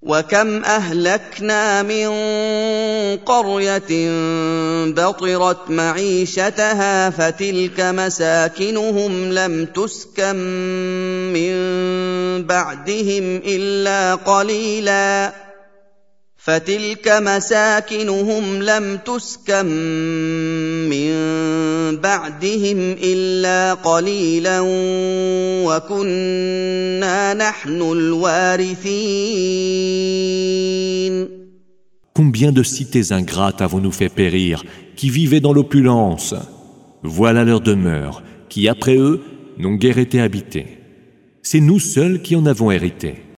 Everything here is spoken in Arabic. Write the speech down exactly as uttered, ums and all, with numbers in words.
وكم أهلكنا من قرية بطرت معيشتها فتلك مساكنهم لم تسكن من بعدهم إلا قليلا فتلك مساكنهم لم تسكن من بعدهم إلا قليلا وكنا نحن الوارثين. Combien de cités ingrates avons-nous fait périr, qui vivaient dans l'opulence? Voilà leur demeure, qui après eux n'ont guère été habitées. C'est nous seuls qui en avons hérité.